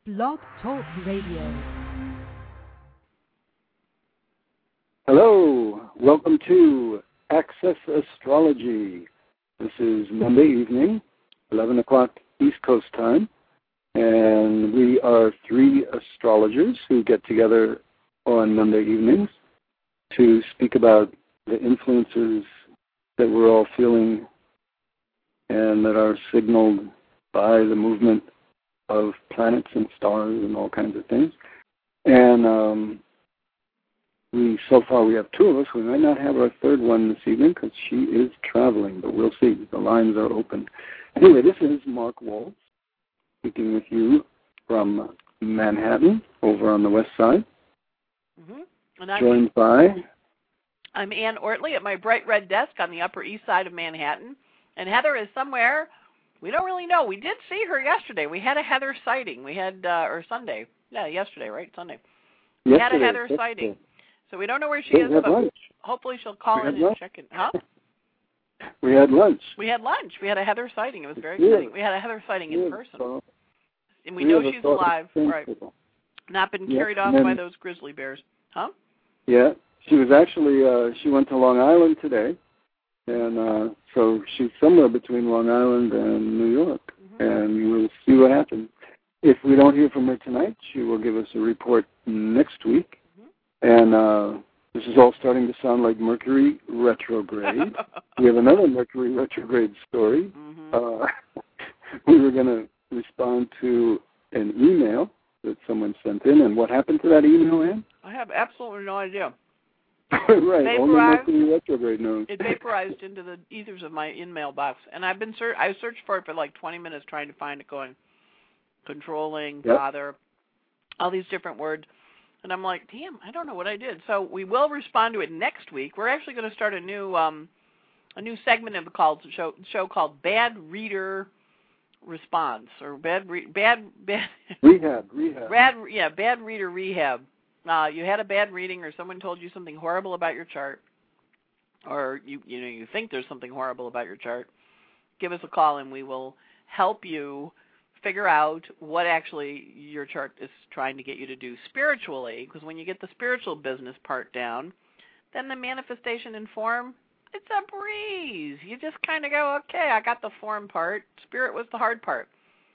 Blog Talk Radio. Hello, welcome to Access Astrology. This is Monday evening, 11 o'clock East Coast time, and we are three astrologers who get together on Monday evenings to speak about the influences that we're all feeling and that are signaled by the movement of planets and stars and all kinds of things. And so far we have two of us. We might not have our third one this evening because she is traveling, but we'll see. The lines are open. Anyway, this is Mark Waltz speaking with you from Manhattan over on the west side. Mm-hmm. And joined by... I'm Ann Ortley at my bright red desk on the Upper East Side of Manhattan. And Heather is somewhere. We don't really know. We did see her yesterday. We had a Heather sighting. We had, or Sunday. Yeah, yesterday, right? Sunday. We had a Heather sighting. So we don't know where she is, but hopefully she'll call in and check in. Huh? We had lunch. We had lunch. We had a Heather sighting. It was very exciting. We had a Heather sighting in person. And we know she's alive. Right. Not been carried off by those grizzly bears. Huh? Yeah. She was actually, she went to Long Island today. And so she's somewhere between Long Island and New York. Mm-hmm. And we'll see what happens. If we don't hear from her tonight, she will give us a report next week. Mm-hmm. And this is all starting to sound like Mercury retrograde. We have another Mercury retrograde story. Mm-hmm. We were going to respond to an email that someone sent in. And what happened to that email, Ann? I have absolutely no idea. Right, only Mercury retrograde knows. It vaporized into the ethers of my in-mail box. And I've been I searched for it for like 20 minutes trying to find it, going controlling, bother, all these different words. And I'm like, damn, I don't know what I did. So we will respond to it next week. We're actually going to start a new segment of the show called Bad Reader Response, or Bad Rehab. Bad Reader Rehab. You had a bad reading, or someone told you something horrible about your chart, or you think there's something horrible about your chart. Give us a call, and we will help you figure out what actually your chart is trying to get you to do spiritually, because when you get the spiritual business part down, then the manifestation in form, it's a breeze. You just kind of go, okay, I got the form part. Spirit was the hard part.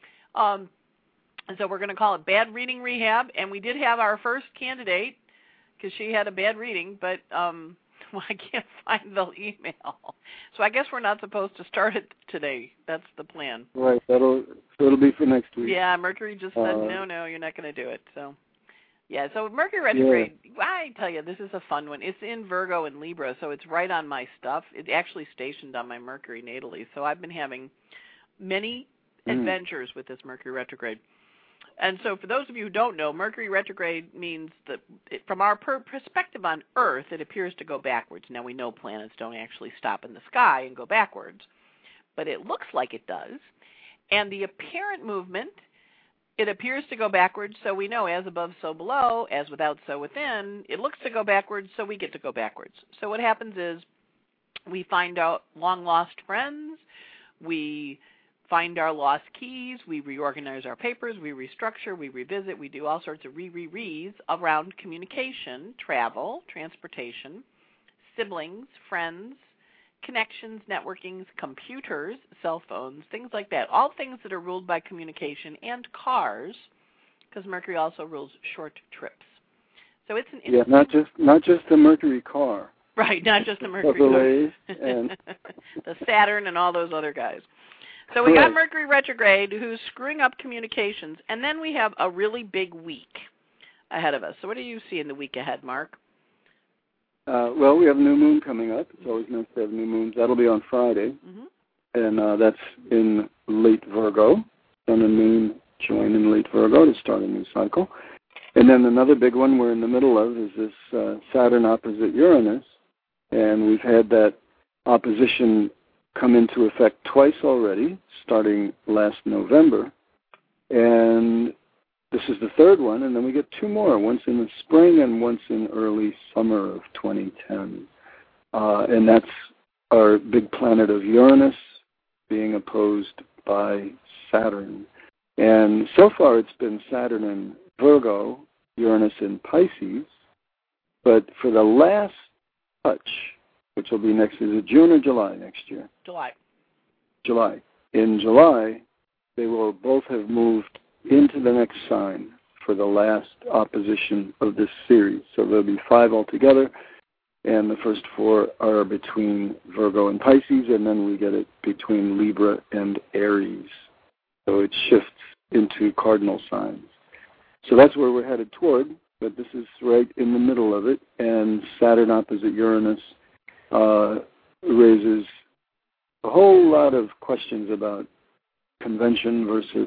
And so we're going to call it Bad Reading Rehab, and we did have our first candidate because she had a bad reading, but I can't find the email. So I guess we're not supposed to start it today. That's the plan. Right. It'll be for next week. Yeah, Mercury just said, no, you're not going to do it. So, yeah, so Mercury retrograde, I tell you, this is a fun one. It's in Virgo and Libra, so it's right on my stuff. It's actually stationed on my Mercury natally, so I've been having many adventures with this Mercury retrograde. And so for those of you who don't know, Mercury retrograde means that from our perspective on Earth, it appears to go backwards. Now, we know planets don't actually stop in the sky and go backwards, but it looks like it does. And the apparent movement, it appears to go backwards, so we know as above, so below, as without, so within. It looks to go backwards, so we get to go backwards. So what happens is we find out long-lost friends, we find our lost keys, we reorganize our papers, we restructure, we revisit, we do all sorts of re-re's around communication, travel, transportation, siblings, friends, connections, networkings, computers, cell phones, things like that. All things that are ruled by communication, and cars, because Mercury also rules short trips. So it's an not just the Mercury car. Right, not just the Mercury car. And the Saturn and all those other guys. So we got Mercury retrograde, who's screwing up communications, and then we have a really big week ahead of us. So what do you see in the week ahead, Mark? Well, we have a new moon coming up. It's always nice to have new moons. That'll be on Friday, and that's in late Virgo. Sun and moon join in late Virgo to start a new cycle. And then another big one we're in the middle of is this Saturn opposite Uranus, and we've had that opposition come into effect twice already, starting last November. And this is the third one, and then we get two more, once in the spring and once in early summer of 2010. And that's our big planet of Uranus being opposed by Saturn. And so far it's been Saturn in Virgo, Uranus in Pisces, but for the last touch, which will be next, is it June or July next year? July. In July, they will both have moved into the next sign for the last opposition of this series. So there'll be 5 altogether, and the first 4 are between Virgo and Pisces, and then we get it between Libra and Aries. So it shifts into cardinal signs. So that's where we're headed toward, but this is right in the middle of it, and Saturn opposite Uranus raises a whole lot of questions about convention versus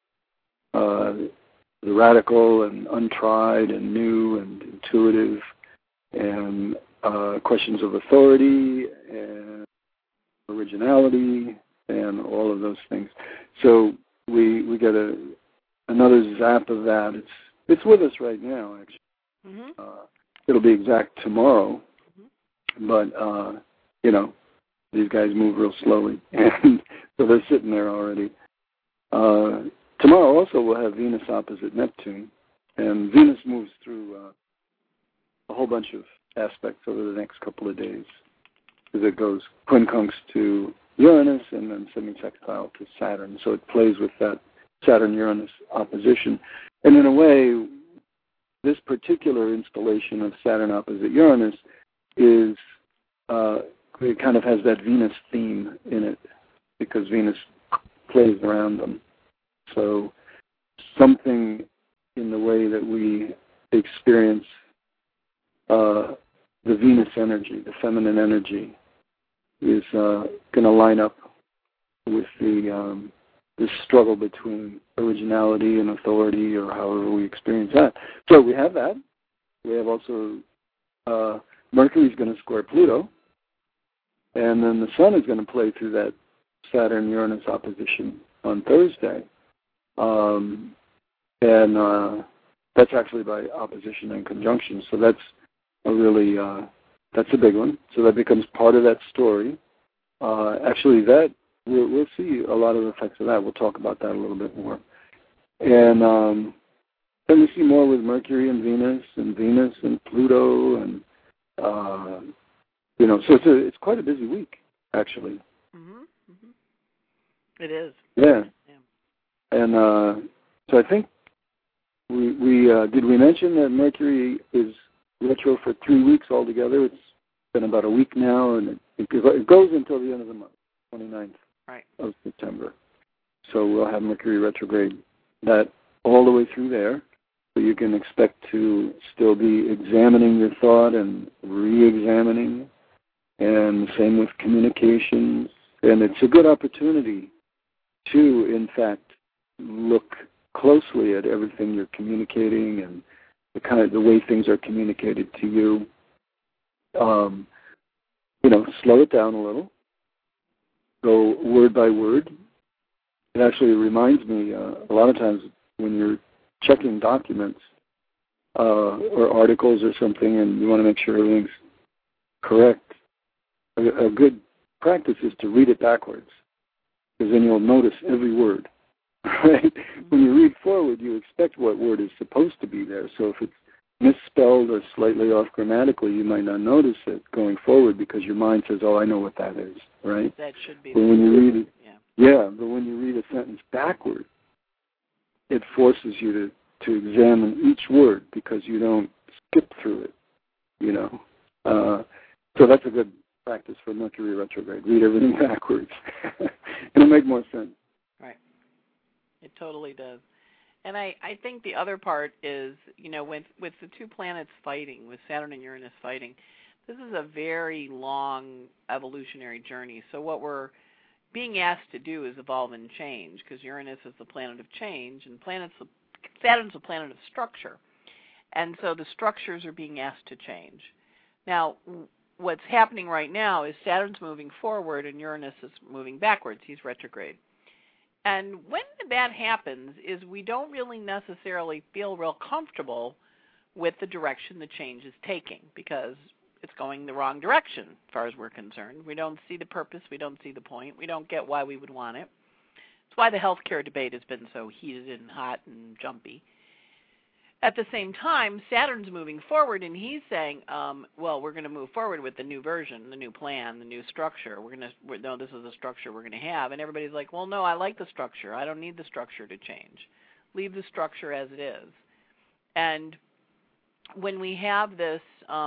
the radical and untried and new and intuitive, and questions of authority and originality and all of those things. So we get another zap of that. It's with us right now, actually. Mm-hmm. It'll be exact tomorrow, but these guys move real slowly, and so they're sitting there already. Tomorrow also we'll have Venus opposite Neptune, and Venus moves through a whole bunch of aspects over the next couple of days, because it goes quincunx to Uranus and then semi-sextile to Saturn, so it plays with that Saturn-Uranus opposition. And in a way, this particular installation of Saturn opposite Uranus is, it kind of has that Venus theme in it, because Venus plays around them. So something in the way that we experience the Venus energy, the feminine energy, is going to line up with this struggle between originality and authority, or however we experience that. So we have that. We have also Mercury's going to square Pluto, and then the Sun is going to play through that Saturn-Uranus opposition on Thursday. And that's actually by opposition and conjunction. So that's a really, that's a big one. So that becomes part of that story. Actually, that we'll see a lot of the effects of that. We'll talk about that a little bit more. And then we see more with Mercury and Venus and Pluto, and so it's quite a busy week, actually. Mm-hmm. Mm-hmm. It is. Yeah. And so I think we did we mention that Mercury is retro for 3 weeks altogether? It's been about a week now, and it goes until the end of the month, 29th of September. So we'll have Mercury retrograde that all the way through there. So you can expect to still be examining your thought and re-examining, and same with communications. And it's a good opportunity to, in fact, look closely at everything you're communicating and the way things are communicated to you. Slow it down a little. Go word by word. It actually reminds me a lot of times when you're checking documents or articles or something, and you want to make sure everything's correct. A good practice is to read it backwards, because then you'll notice every word. Right? When you read forward, you expect what word is supposed to be there. So if it's misspelled or slightly off grammatically, you might not notice it going forward, because your mind says, "Oh, I know what that is." Right? That should be. But when you read it, but when you read a sentence backward, it forces you to examine each word, because you don't skip through it. So that's a good practice for Mercury retrograde. Read everything backwards. It'll make more sense. Right. It totally does. And I think the other part is, with the two planets fighting, with Saturn and Uranus fighting, this is a very long evolutionary journey. So what we're being asked to do is evolve and change, because Uranus is the planet of change, and Saturn's a planet of structure. And so the structures are being asked to change. Now, what's happening right now is Saturn's moving forward and Uranus is moving backwards. He's retrograde. And when that happens is we don't really necessarily feel real comfortable with the direction the change is taking, because it's going the wrong direction as far as we're concerned. We don't see the purpose. We don't see the point. We don't get why we would want it. It's why the healthcare debate has been so heated and hot and jumpy. At the same time, Saturn's moving forward, and he's saying, well, we're going to move forward with the new version, the new plan, the new structure. No, this is the structure we're going to have. And everybody's like, well, no, I like the structure. I don't need the structure to change. Leave the structure as it is. And when we have this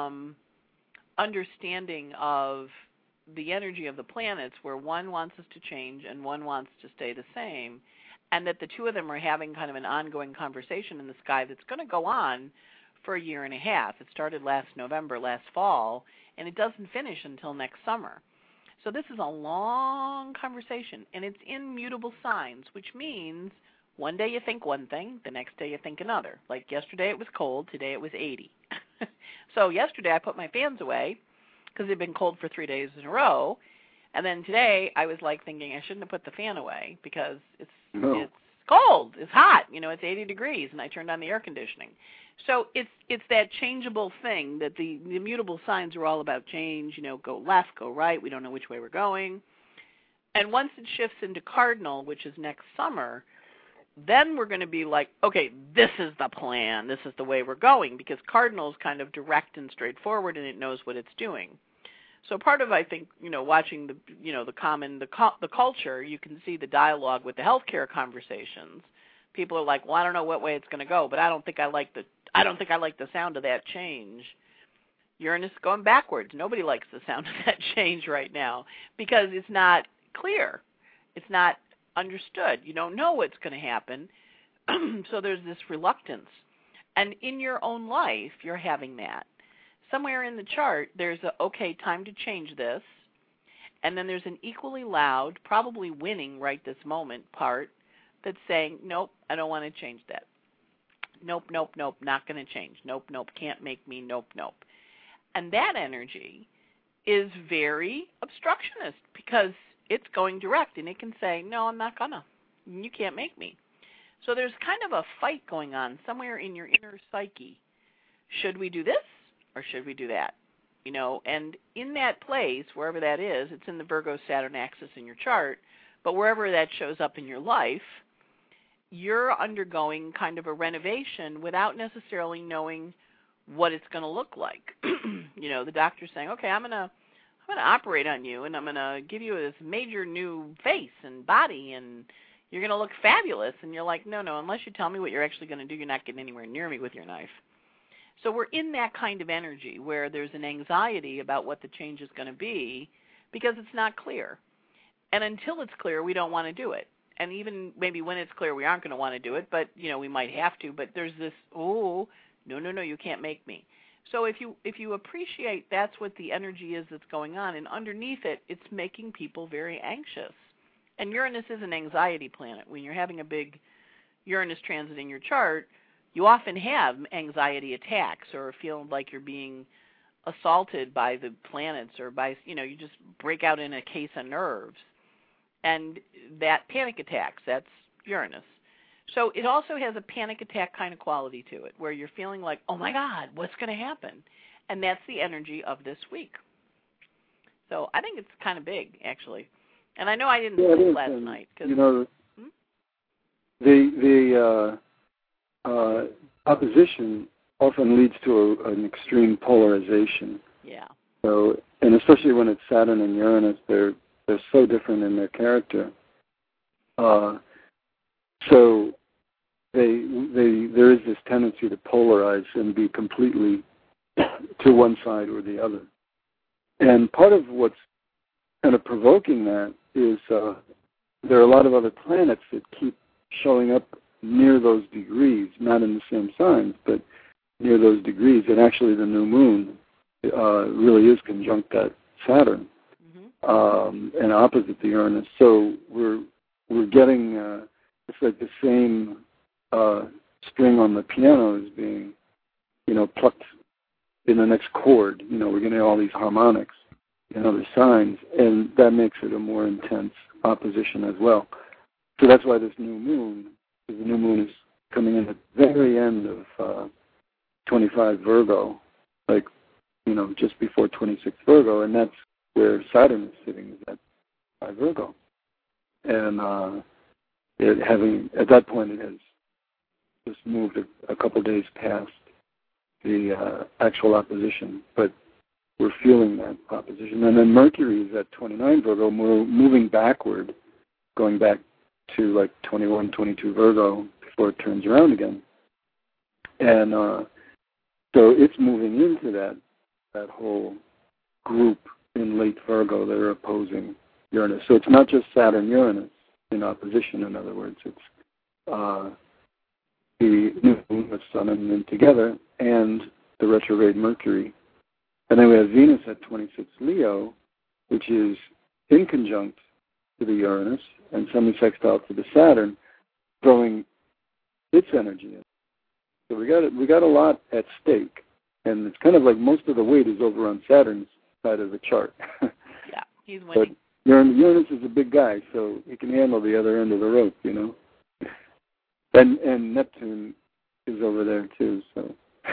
understanding of the energy of the planets where one wants us to change and one wants to stay the same, and that the two of them are having kind of an ongoing conversation in the sky that's going to go on for a year and a half. It started last November, last fall, and it doesn't finish until next summer. So this is a long conversation, and it's in mutable signs, which means one day you think one thing, the next day you think another. Like yesterday it was cold, today it was 80. So yesterday I put my fans away because they've been cold for 3 days in a row, and then today I was like thinking I shouldn't have put the fan away because it's cold, it's hot, it's 80 degrees, and I turned on the air conditioning. So it's that changeable thing that the mutable signs are all about change, go left, go right, we don't know which way we're going. And once it shifts into cardinal, which is next summer, then we're going to be like, okay, this is the plan, this is the way we're going, because cardinal is kind of direct and straightforward, and it knows what it's doing. So part of, I think, watching the culture, you can see the dialogue with the healthcare conversations. People are like, well, I don't know what way it's going to go, but I don't think I like the sound of that change. Uranus is going backwards. Nobody likes the sound of that change right now because it's not clear. It's not understood. You don't know what's going to happen. So there's this reluctance. And in your own life, you're having that. Somewhere in the chart, there's time to change this, and then there's an equally loud, probably winning right this moment part that's saying, nope, I don't want to change that. Nope, nope, nope, not going to change. Nope, nope, can't make me, nope, nope. And that energy is very obstructionist because it's going direct, and it can say, no, I'm not going to. You can't make me. So there's kind of a fight going on somewhere in your inner psyche. Should we do this? Or should we do that? And in that place, wherever that is, it's in the Virgo-Saturn axis in your chart, but wherever that shows up in your life, you're undergoing kind of a renovation without necessarily knowing what it's going to look like. The doctor's saying, okay, I'm going to operate on you, and I'm going to give you this major new face and body, and you're going to look fabulous. And you're like, no, unless you tell me what you're actually going to do, you're not getting anywhere near me with your knife. So we're in that kind of energy where there's an anxiety about what the change is going to be because it's not clear. And until it's clear, we don't want to do it. And even maybe when it's clear, we aren't going to want to do it, but, we might have to. But there's this, no, you can't make me. So if you appreciate that's what the energy is that's going on, and underneath it, it's making people very anxious. And Uranus is an anxiety planet. When you're having a big Uranus transit in your chart, you often have anxiety attacks or feel like you're being assaulted by the planets or by, you just break out in a case of nerves. And that panic attacks, that's Uranus. So it also has a panic attack kind of quality to it where you're feeling like, oh, my God, what's going to happen? And that's the energy of this week. So I think it's kind of big, actually. And I know I didn't sleep last night. The opposition often leads to an extreme polarization. Yeah. So, and especially when it's Saturn and Uranus, they're so different in their character. So there is this tendency to polarize and be completely to one side or the other. And part of what's kind of provoking that is there are a lot of other planets that keep showing up near those degrees, not in the same signs, but near those degrees. And actually the new moon really is conjunct that Saturn and opposite the Uranus. So we're getting it's like the same string on the piano is being plucked in the next chord. We're getting all these harmonics and other signs, and that makes it a more intense opposition as well. So that's why this new moon, because the new moon is coming in at the very end of 25 Virgo, like, just before 26 Virgo, and that's where Saturn is sitting, is at 5 Virgo. And at that point it has just moved a couple days past the actual opposition, but we're feeling that opposition. And then Mercury is at 29 Virgo, moving backward, going back to like 21, 22 Virgo before it turns around again. And so it's moving into that whole group in late Virgo that are opposing Uranus. So it's not just Saturn-Uranus in opposition, in other words. It's the new moon with Sun and Moon together and the retrograde Mercury. And then we have Venus at 26 Leo, which is in conjunct to the Uranus and semi-sextile to the Saturn, throwing its energy in. So we got a lot at stake, and it's kind of like most of the weight is over on Saturn's side of the chart. Yeah, he's winning. But Uranus is a big guy, so he can handle the other end of the rope, you know. And Neptune is over there too, so.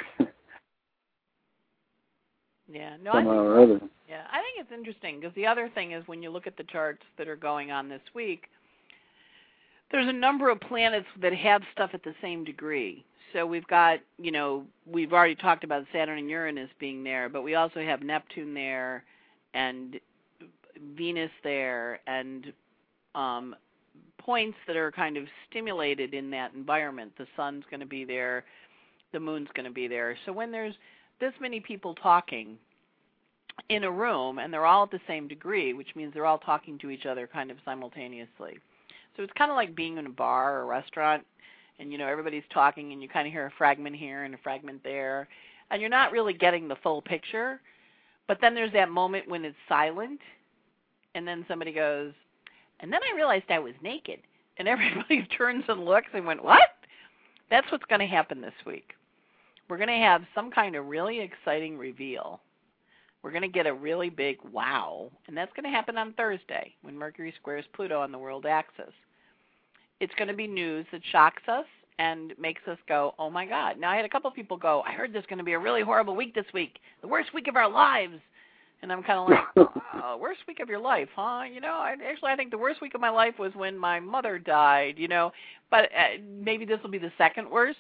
Yeah, no, somehow or other. Yeah, I think it's interesting because the other thing is when you look at the charts that are going on this week, there's a number of planets that have stuff at the same degree. So we've got, we've already talked about Saturn and Uranus being there, but we also have Neptune there and Venus there and points that are kind of stimulated in that environment. The sun's going to be there, the moon's going to be there. So when there's this many people talking in a room, and they're all at the same degree, which means they're all talking to each other kind of simultaneously. So it's kind of like being in a bar or a restaurant, and, everybody's talking, and you kind of hear a fragment here and a fragment there, and you're not really getting the full picture. But then there's that moment when it's silent, and then somebody goes, and then I realized I was naked. And everybody turns and looks and went, what? That's what's going to happen this week. We're going to have some kind of really exciting reveal. We're going to get a really big wow, and that's going to happen on Thursday when Mercury squares Pluto on the world axis. It's going to be news that shocks us and makes us go, oh, my God. Now, I had a couple of people go, I heard there's going to be a really horrible week this week, the worst week of our lives. And I'm kind of like, oh, worst week of your life, huh? I think the worst week of my life was when my mother died, But maybe this will be the second worst.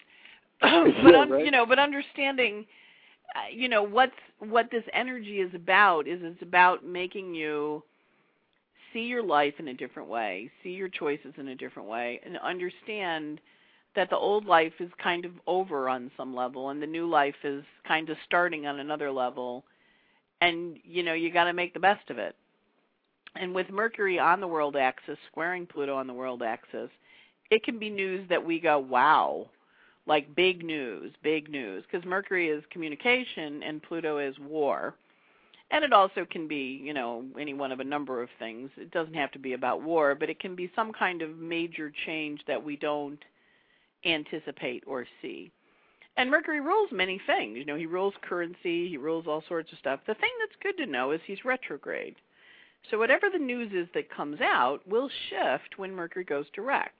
But understanding, what this energy is about is it's about making you see your life in a different way, see your choices in a different way, and understand that the old life is kind of over on some level and the new life is kind of starting on another level. And, you got to make the best of it. And with Mercury on the world axis, squaring Pluto on the world axis, it can be news that we go, wow. Like big news, because Mercury is communication and Pluto is war. And it also can be, any one of a number of things. It doesn't have to be about war, but it can be some kind of major change that we don't anticipate or see. And Mercury rules many things. He rules currency, he rules all sorts of stuff. The thing that's good to know is he's retrograde. So whatever the news is that comes out will shift when Mercury goes direct.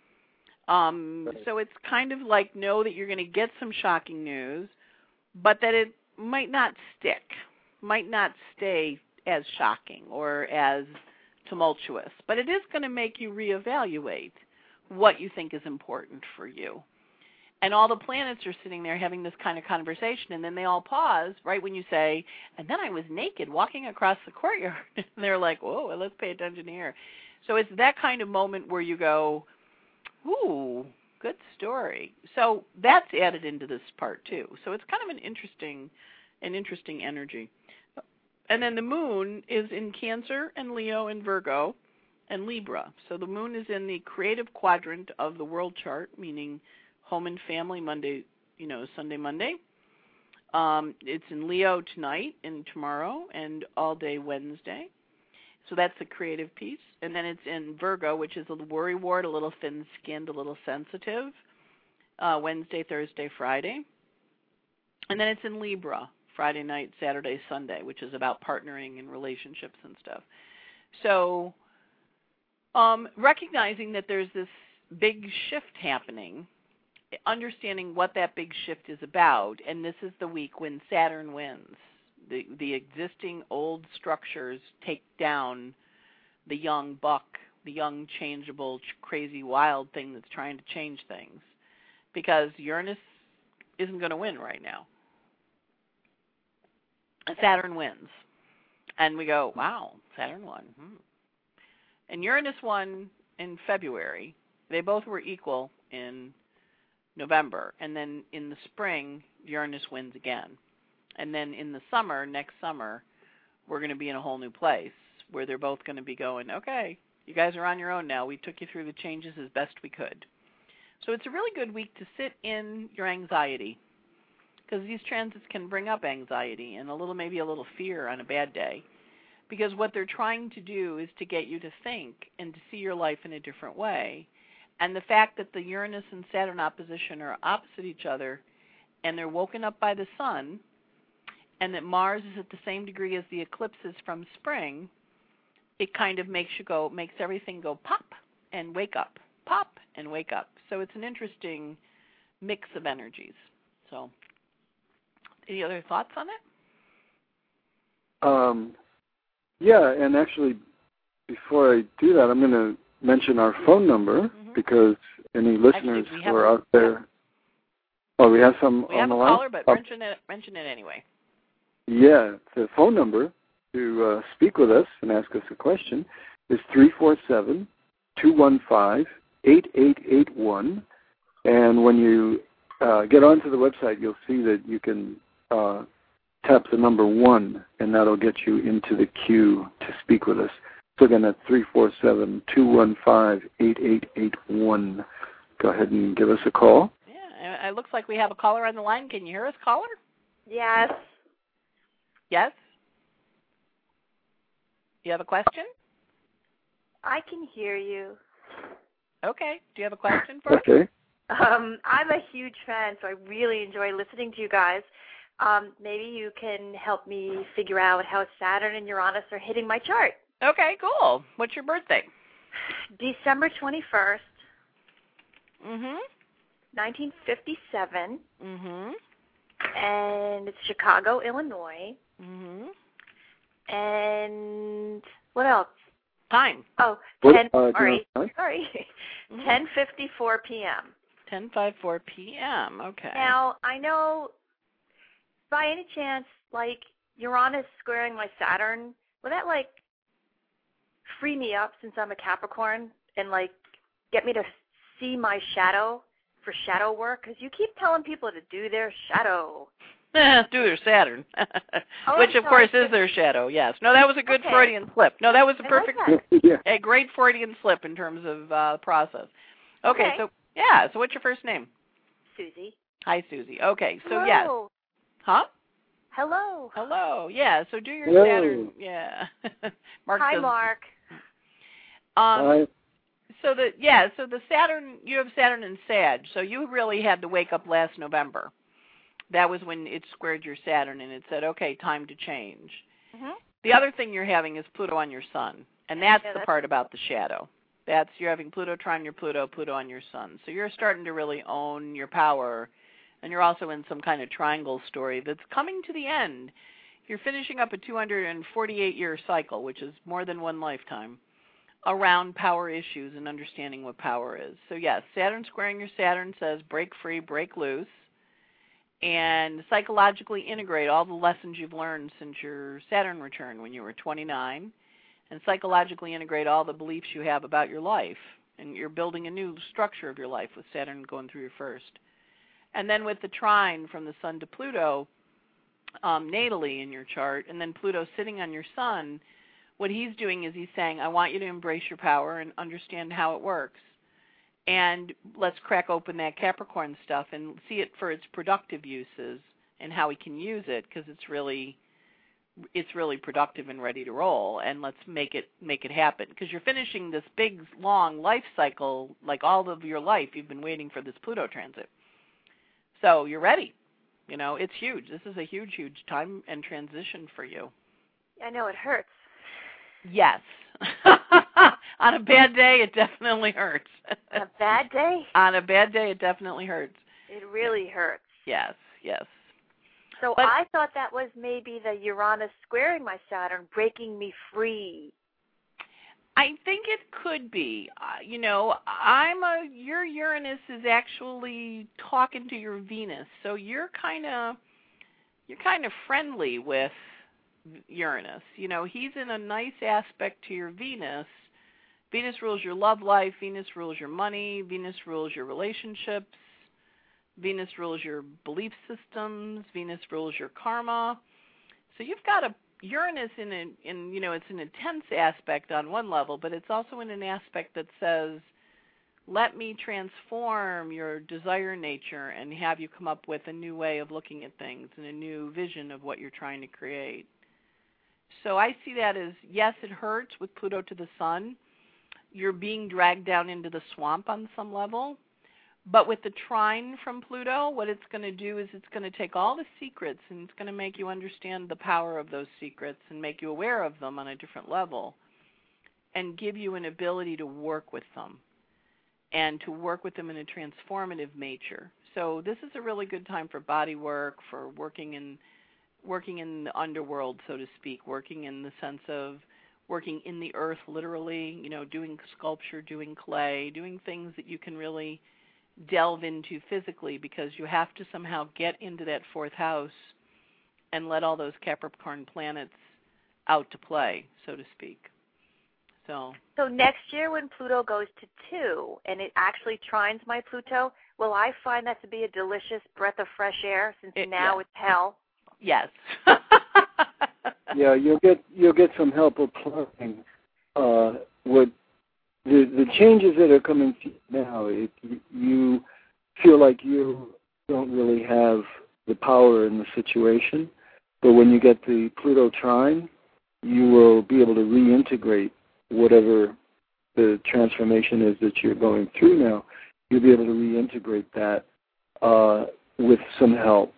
So it's kind of like know that you're going to get some shocking news, but that it might not stick, might not stay as shocking or as tumultuous. But it is going to make you reevaluate what you think is important for you. And all the planets are sitting there having this kind of conversation, and then they all pause right when you say, and then I was naked walking across the courtyard. And they're like, whoa, well, let's pay attention here. So it's that kind of moment where you go, ooh, good story. So that's added into this part too. So it's kind of an interesting energy. And then the moon is in Cancer and Leo and Virgo and Libra. So the moon is in the creative quadrant of the world chart, meaning home and family Monday, Sunday, Monday. It's in Leo tonight and tomorrow and all day Wednesday. So that's the creative piece. And then it's in Virgo, which is a little worrywart, a little thin-skinned, a little sensitive, Wednesday, Thursday, Friday. And then it's in Libra, Friday night, Saturday, Sunday, which is about partnering and relationships and stuff. So recognizing that there's this big shift happening, understanding what that big shift is about, and this is the week when Saturn wins. The existing old structures take down the young buck the young, changeable, crazy, wild thing that's trying to change things, because Uranus isn't going to win right now. Saturn wins. And we go, wow, Saturn won. And Uranus won in February. They both were equal in November. And then in the spring, Uranus wins again. And then in the summer, next summer, we're going to be in a whole new place where they're both going to be going, okay, you guys are on your own now. We took you through the changes as best we could. So it's a really good week to sit in your anxiety, because these transits can bring up anxiety and maybe a little fear on a bad day, because what they're trying to do is to get you to think and to see your life in a different way. And the fact that the Uranus and Saturn opposition are opposite each other, and they're woken up by the sun, and that Mars is at the same degree as the eclipses from spring, it kind of makes everything go pop and wake up, pop and wake up. So it's an interesting mix of energies. So, any other thoughts on it? Yeah, and actually, before I do that, I'm going to mention our phone number, because any listeners who are out there. Oh, we have some on the line? We have a caller, but mention it anyway. Yeah, the phone number to speak with us and ask us a question is 347-215-8881. And when you get onto the website, you'll see that you can tap the number 1, and that'll get you into the queue to speak with us. So again, that's 347-215-8881. Go ahead and give us a call. Yeah, it looks like we have a caller on the line. Can you hear us, caller? Yes. Yes? You have a question? I can hear you. Okay. Do you have a question for us? Okay. I'm a huge fan, so I really enjoy listening to you guys. Maybe you can help me figure out how Saturn and Uranus are hitting my chart. Okay, cool. What's your birthday? December 21st, 1957. And it's Chicago, Illinois. And what else? Time. Oh, sorry. 10:54 p.m. 10:54 p.m. Okay. Now, I know, by any chance, Uranus squaring my Saturn, will that, free me up since I'm a Capricorn and, get me to see my shadow for shadow work? Because you keep telling people to do their shadow. Do their Saturn, which, of course, is their shadow, yes. No, that was a good Freudian slip. No, that was a perfect, a great Freudian slip in terms of process. Okay, so what's your first name? Susie. Hi, Susie. Okay, so Hello. yes. Huh? Hello. Hello, yeah, so do your Saturn, yeah. Mark Hi, says, Mark. Hi. So the Saturn, you have Saturn and Sag, so you really had to wake up last November. That was when it squared your Saturn, and it said, okay, time to change. The other thing you're having is Pluto on your Sun, and that's the part about the shadow. You're having Pluto trine your Pluto on your Sun. So you're starting to really own your power, and you're also in some kind of triangle story that's coming to the end. You're finishing up a 248-year cycle, which is more than one lifetime, around power issues and understanding what power is. So yes, Saturn squaring your Saturn says break free, break loose, and psychologically integrate all the lessons you've learned since your Saturn return when you were 29, and psychologically integrate all the beliefs you have about your life. And you're building a new structure of your life with Saturn going through your first. And then with the trine from the Sun to Pluto, natally in your chart, and then Pluto sitting on your Sun, what he's doing is he's saying, I want you to embrace your power and understand how it works. And let's crack open that Capricorn stuff and see it for its productive uses and how we can use it, because it's really productive and ready to roll. And let's make it happen, because you're finishing this big, long life cycle, like all of your life. You've been waiting for this Pluto transit. So you're ready. It's huge. This is a huge, huge time and transition for you. I know it hurts. Yes. On a bad day, it definitely hurts. On a bad day? On a bad day, it definitely hurts. It really hurts. Yes. So I thought that was maybe the Uranus squaring my Saturn, breaking me free. I think it could be. Your Uranus is actually talking to your Venus, so you're kind of friendly with Uranus. He's in a nice aspect to your Venus. Venus rules your love life. Venus rules your money. Venus rules your relationships. Venus rules your belief systems. Venus rules your karma. So you've got a Uranus in it's an intense aspect on one level, but it's also in an aspect that says, let me transform your desire nature and have you come up with a new way of looking at things and a new vision of what you're trying to create. So I see that as, yes, it hurts with Pluto to the Sun. You're being dragged down into the swamp on some level. But with the trine from Pluto, what it's going to do is it's going to take all the secrets and it's going to make you understand the power of those secrets and make you aware of them on a different level and give you an ability to work with them and to work with them in a transformative nature. So this is a really good time for body work, for working in the underworld, so to speak, working in the sense of working in the earth literally, doing sculpture, doing clay, doing things that you can really delve into physically, because you have to somehow get into that fourth house and let all those Capricorn planets out to play, so to speak. So next year when Pluto goes to 2 and it actually trines my Pluto, will I find that to be a delicious breath of fresh air since now it's hell? Yes. Yeah, you'll get some help applying what the changes that are coming to you now. You feel like you don't really have the power in the situation, but when you get the Pluto trine, you will be able to reintegrate whatever the transformation is that you're going through now. You'll be able to reintegrate that with some help.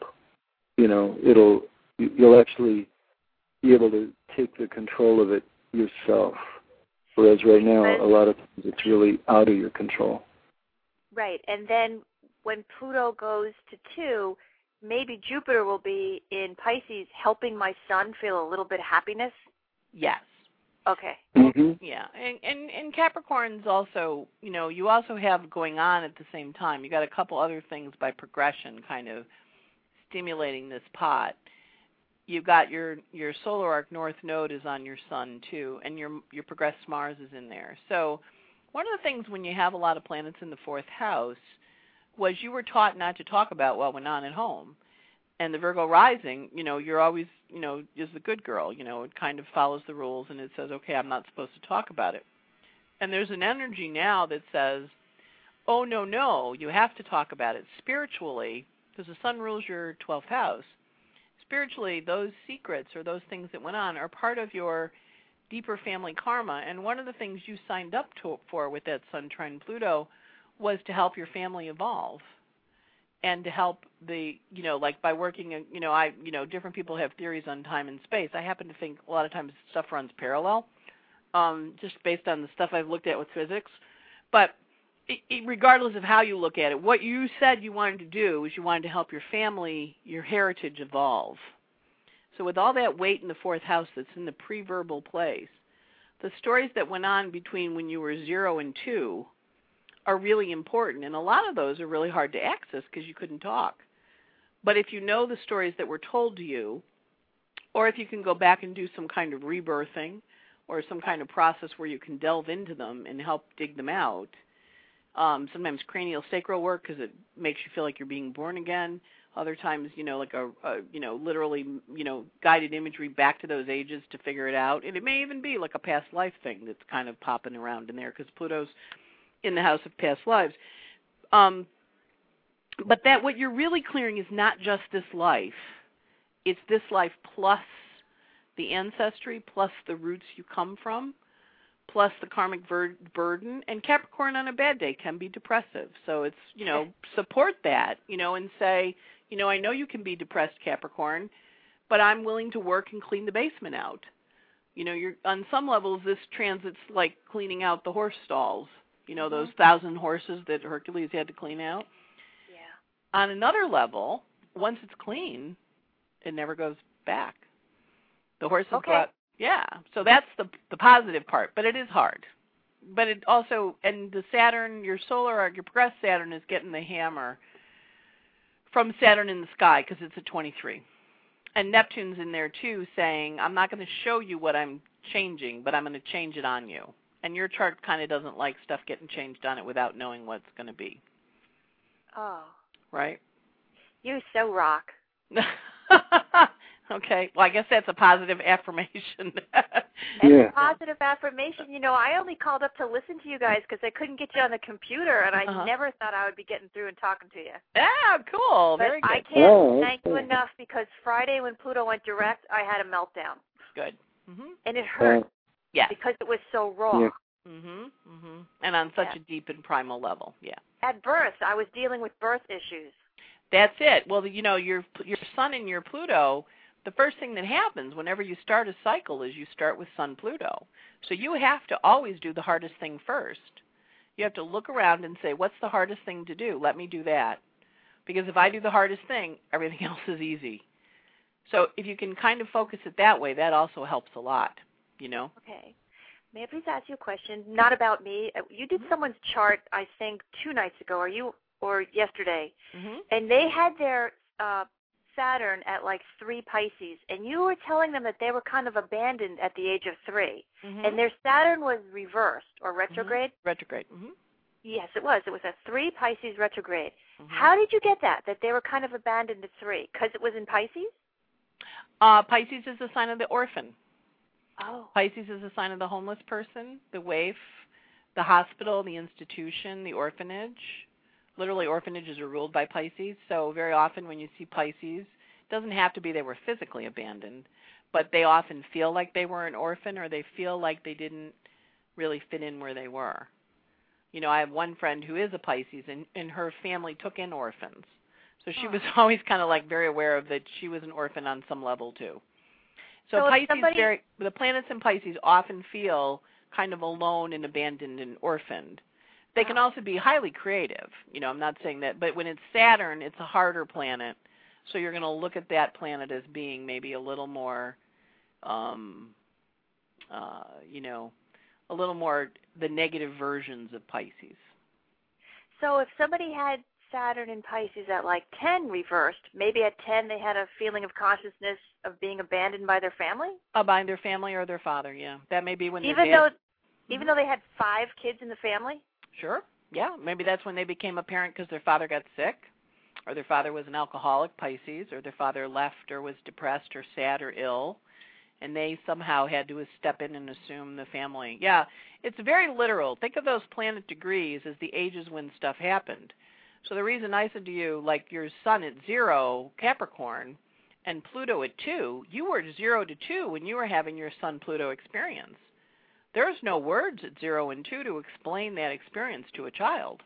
You'll actually be able to take the control of it yourself. Whereas right now, a lot of times it's really out of your control. Right. And then when Pluto goes to 2, maybe Jupiter will be in Pisces helping my son feel a little bit of happiness? Yes. Okay. Mm-hmm. Yeah. And Capricorns also, you also have going on at the same time. You got a couple other things by progression kind of stimulating this pot. You've got your solar arc north node is on your sun too, and your progressed Mars is in there. So one of the things when you have a lot of planets in the fourth house was you were taught not to talk about what went on at home. And the Virgo rising, you're always, is the good girl. It kind of follows the rules and it says, okay, I'm not supposed to talk about it. And there's an energy now that says, oh, no, you have to talk about it spiritually, because the sun rules your 12th house. Spiritually, those secrets or those things that went on are part of your deeper family karma. And one of the things you signed up for with that Sun trine Pluto was to help your family evolve and to help like by working, different people have theories on time and space. I happen to think a lot of times stuff runs parallel, just based on the stuff I've looked at with physics. But regardless of how you look at it, what you said you wanted to do is you wanted to help your family, your heritage evolve. So with all that weight in the fourth house that's in the pre-verbal place, the stories that went on between when you were 0 and 2 are really important. And a lot of those are really hard to access because you couldn't talk. But if you know the stories that were told to you, or if you can go back and do some kind of rebirthing or some kind of process where you can delve into them and help dig them out, sometimes cranial sacral work because it makes you feel like you're being born again. Other times, like literally, guided imagery back to those ages to figure it out. And it may even be like a past life thing that's kind of popping around in there because Pluto's in the house of past lives. But that what you're really clearing is not just this life. It's this life plus the ancestry, plus the roots you come from, plus the karmic burden. And Capricorn on a bad day can be depressive. So it's, support that, and say, I know you can be depressed, Capricorn, but I'm willing to work and clean the basement out. You're on some levels, this transit's like cleaning out the horse stalls, those 1,000 horses that Hercules had to clean out. Yeah. On another level, once it's clean, it never goes back. The horses Yeah, so that's the positive part, but it is hard. But it also, and the Saturn, your solar arc, your progressed Saturn is getting the hammer from Saturn in the sky because it's a 23. And Neptune's in there too saying, I'm not going to show you what I'm changing, but I'm going to change it on you. And your chart kind of doesn't like stuff getting changed on it without knowing what it's going to be. Oh. Right? You so rock. Okay. Well, I guess that's a positive affirmation. It's a positive affirmation. You know, I only called up to listen to you guys because I couldn't get you on the computer, and I never thought I would be getting through and talking to you. Yeah, cool. But very good. I can't thank you enough because Friday when Pluto went direct, I had a meltdown. Good. Mm-hmm. And it hurt. Yes. Because it was so raw. Yeah. Mhm. Mhm. And on such a deep and primal level. Yeah. At birth, I was dealing with birth issues. That's it. Well, you know, your Sun and your Pluto, the first thing that happens whenever you start a cycle is you start with Sun Pluto. So you have to always do the hardest thing first. You have to look around and say, what's the hardest thing to do? Let me do that. Because if I do the hardest thing, everything else is easy. So if you can kind of focus it that way, that also helps a lot, you know? Okay. May I please ask you a question? Not about me. You did someone's chart, I think, 2 nights ago, or yesterday, and they had their Saturn at like 3 Pisces, and you were telling them that they were kind of abandoned at the age of 3, and their Saturn was reversed or retrograde? Retrograde. Yes, it was. It was a 3 Pisces retrograde. How did you get that they were kind of abandoned at 3? Because it was in Pisces? Pisces is a sign of the orphan. Oh. Pisces is a sign of the homeless person, the waif, the hospital, the institution, the orphanage. Literally, orphanages are ruled by Pisces. So very often when you see Pisces, it doesn't have to be they were physically abandoned, but they often feel like they were an orphan or they feel like they didn't really fit in where they were. You know, I have one friend who is a Pisces, and her family took in orphans. So she was always kind of like very aware of that she was an orphan on some level too. So Pisces, the planets in Pisces often feel kind of alone and abandoned and orphaned. They can also be highly creative. You know, I'm not saying that, but when it's Saturn, it's a harder planet. So you're going to look at that planet as being maybe a little more, you know, a little more the negative versions of Pisces. So if somebody had Saturn in Pisces at like 10 reversed, maybe at 10 they had a feeling of consciousness of being abandoned by their family? By their family or their father, yeah. That may be when even though they had 5 kids in the family? Sure, yeah. Maybe that's when they became a parent because their father got sick, or their father was an alcoholic, Pisces, or their father left or was depressed or sad or ill, and they somehow had to step in and assume the family. Yeah, it's very literal. Think of those planet degrees as the ages when stuff happened. So the reason I said to you, like your Sun at 0, Capricorn, and Pluto at 2, you were 0 to 2 when you were having your Sun-Pluto experience. There's no words at 0 and 2 to explain that experience to a child.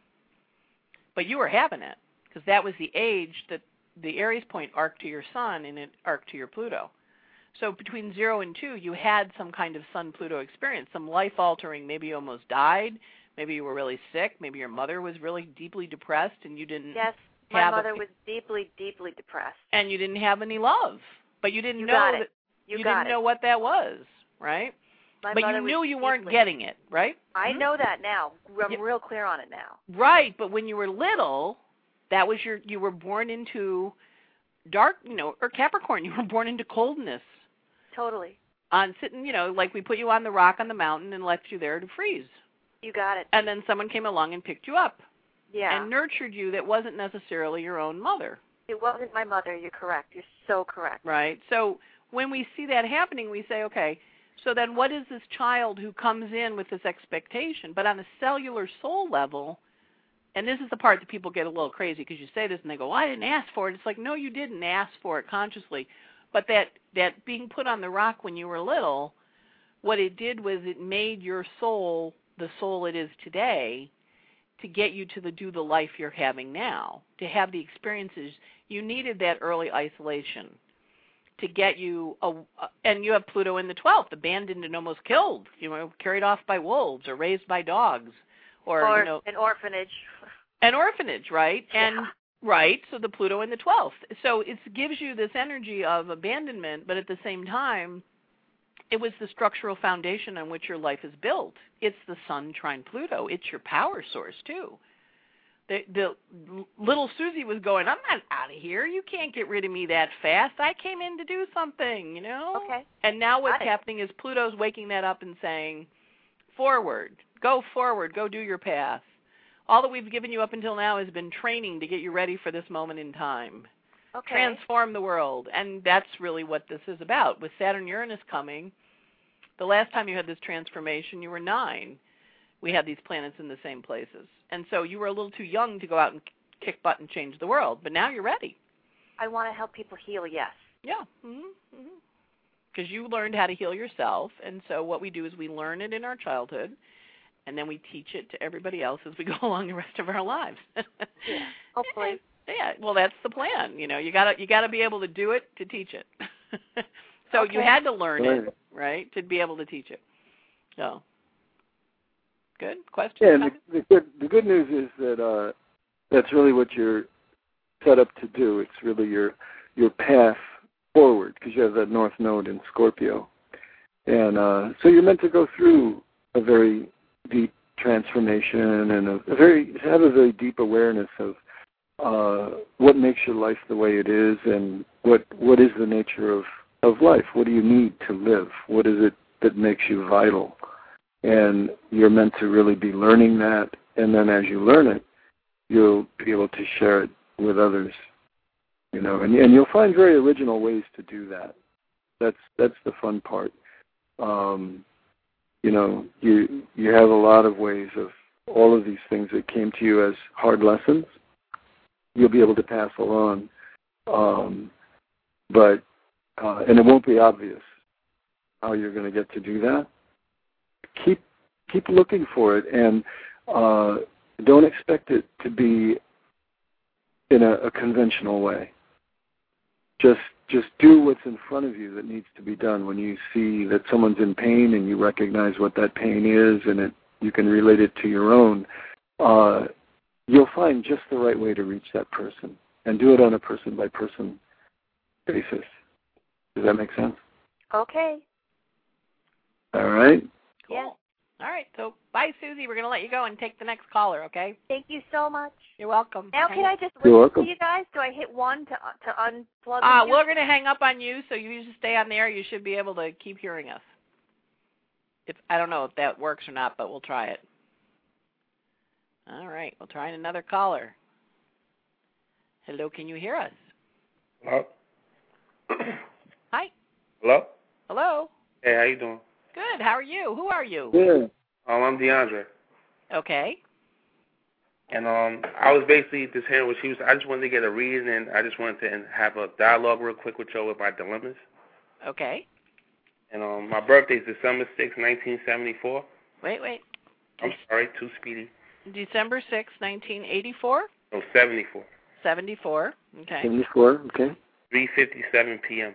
But you were having it, because that was the age that the Aries point arced to your Sun and it arced to your Pluto. So between 0 and 2, you had some kind of Sun-Pluto experience, some life-altering. Maybe you almost died. Maybe you were really sick. Maybe your mother was really deeply depressed and you didn't my mother was deeply, deeply depressed. And you didn't have any love. But you didn't know you didn't know what that was, right? But you knew you weren't getting it, right? I know that now. I'm real clear on it now. Right, but when you were little, that was you were born into dark, you know, or Capricorn, you were born into coldness. Totally. On sitting, you know, like we put you on the rock on the mountain and left you there to freeze. You got it. And then someone came along and picked you up. Yeah. And nurtured you that wasn't necessarily your own mother. It wasn't my mother. You're correct. You're so correct. Right. So when we see that happening, we say, okay, so then what is this child who comes in with this expectation? But on a cellular soul level, and this is the part that people get a little crazy because you say this and they go, well, I didn't ask for it. It's like, no, you didn't ask for it consciously. But that being put on the rock when you were little, what it did was it made your soul the soul it is today to get you to do the life you're having now, to have the experiences. You needed that early isolation to get you, and you have Pluto in the 12th, abandoned and almost killed, you know, carried off by wolves or raised by dogs. Or you know, an orphanage. An orphanage, right? Yeah. And right, so the Pluto in the 12th. So it gives you this energy of abandonment, but at the same time, It was the structural foundation on which your life is built. It's the sun trine Pluto. It's your power source, too. The little Susie was going, I'm not out of here. You can't get rid of me that fast. I came in to do something, you know? Okay. And now what's happening is Pluto's waking that up and saying, forward, go do your path. All that we've given you up until now has been training to get you ready for this moment in time. Okay. Transform the world. And that's really what this is about. With Saturn-Uranus coming, the last time you had this transformation, you were 9. We had these planets in the same places. And so you were a little too young to go out and kick butt and change the world. But now you're ready. I want to help people heal, yes. Yeah. Because you learned how to heal yourself. And so what we do is we learn it in our childhood, and then we teach it to everybody else as we go along the rest of our lives. Yeah, hopefully. Yeah, well, that's the plan. You know, you gotta be able to do it to teach it. So you had to learn it, right, to be able to teach it. So, good question. Yeah, and the good news is that that's really what you're set up to do. It's really your path forward, because you have that North Node in Scorpio, and so you're meant to go through a very deep transformation and have a very deep awareness of what makes your life the way it is, and what is the nature of life. What do you need to live? What is it that makes you vital? And you're meant to really be learning that, and then as you learn it, you'll be able to share it with others. You know, and you'll find very original ways to do that. That's the fun part. You know, you have a lot of ways of all of these things that came to you as hard lessons. You'll be able to pass along, but and it won't be obvious how you're going to get to do that. Keep looking for it, and don't expect it to be in a conventional way. Just do what's in front of you that needs to be done. When you see that someone's in pain and you recognize what that pain is, and you can relate it to your own, you'll find just the right way to reach that person, and do it on a person-by-person basis. Does that make sense? Okay. All right. Cool. Yeah. All right. So, bye, Susie. We're going to let you go and take the next caller, okay? Thank you so much. You're welcome. Now, can I just You're listen welcome. to you guys? Do I hit 1 to unplug? We're going to hang up on you, so you just stay on there. You should be able to keep hearing us. I don't know if that works or not, but we'll try it. All right. We'll try another caller. Hello, can you hear us? Hello? Hi. Hello? Hello. Hey, how you doing? Good. How are you? Who are you? Yeah. I'm DeAndre. Okay. And I was basically just hearing what she was. I just wanted to get a reading, and I just wanted to have a dialogue real quick with you with my dilemmas. Okay. And my birthday's December 6, 1974. Wait. I'm sorry, too speedy. December 6, 1984? No, 74. 74. Okay. 74, okay. 3:57 p.m.